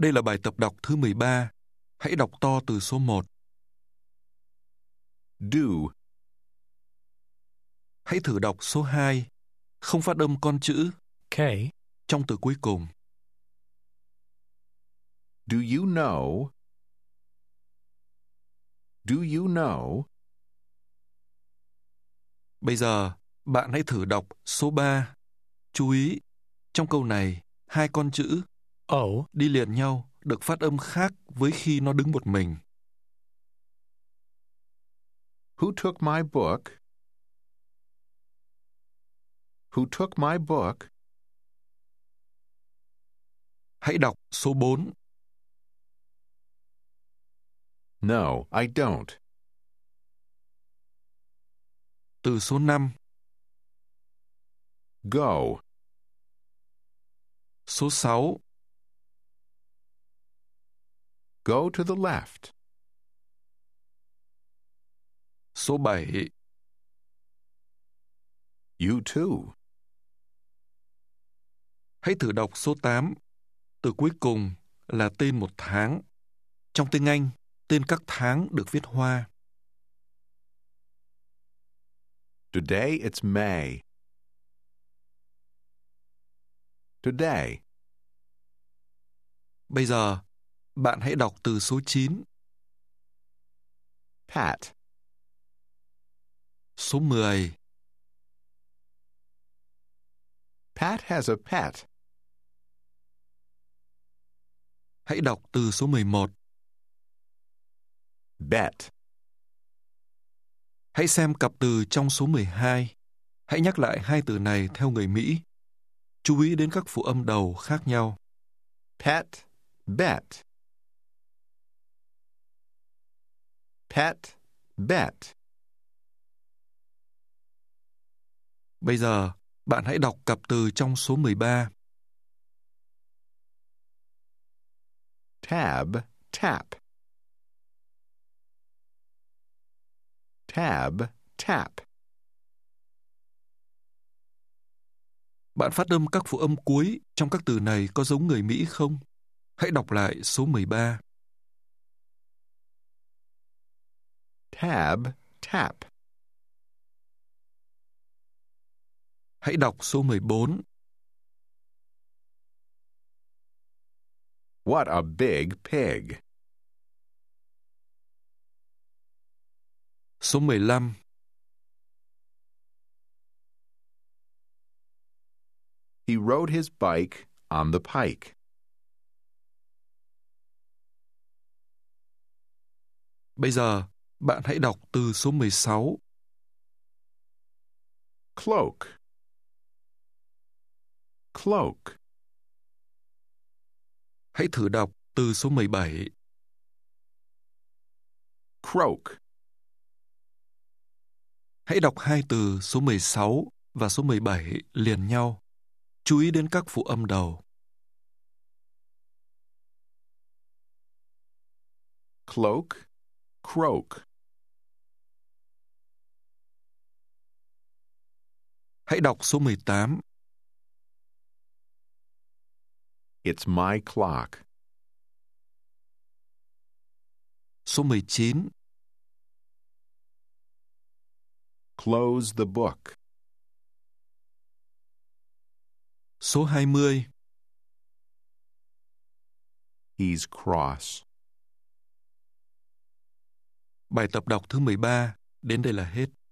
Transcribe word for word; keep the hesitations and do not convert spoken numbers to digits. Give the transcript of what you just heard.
Đây là bài tập đọc thứ mười ba. Hãy đọc to từ số một. Do. Hãy thử đọc số hai. Không phát âm con chữ K. trong từ cuối cùng. Do you know? Do you know? Bây giờ, bạn hãy thử đọc số ba. Chú ý, trong câu này, hai con chữ O. đi liền nhau được phát âm khác với khi nó đứng một mình. Who took my book? Who took my book? Hãy đọc số bốn. No, I don't. Từ số năm. Go. Số sáu. Go to the left. Số bảy. You too. Hãy thử đọc số tám. Từ cuối cùng là tên một tháng. Trong tiếng Anh, tên các tháng được viết hoa. Today it's May. Today. Bây giờ, bạn hãy đọc từ số chín. Pat. Số mười. Pat has a pet. Hãy đọc từ số mười một. Bet. Hãy xem cặp từ trong số mười hai. Hãy nhắc lại hai từ này theo người Mỹ. Chú ý đến các phụ âm đầu khác nhau. Pet. Bet. Pet. Bet. Bây giờ, bạn hãy đọc cặp từ trong số mười ba. Tab. Tap. Tab. Tap. Bạn phát âm các phụ âm cuối trong các từ này có giống người Mỹ không? Hãy đọc lại số mười ba. Tab. Tap. Hãy đọc số mười bốn. What a big pig. Số mười lăm. He rode his bike on the pike. Bây giờ, bạn hãy đọc từ số mười sáu. Cloak. Cloak. Hãy thử đọc từ số mười bảy. Croak. Hãy đọc hai từ số mười sáu và số mười bảy liền nhau. Chú ý đến các phụ âm đầu. Cloak. Croak. Hãy đọc số mười tám. It's my clock. Số mười chín. Close the book. Số hai mươi. He's cross. Bài tập đọc thứ mười ba đến đây là hết.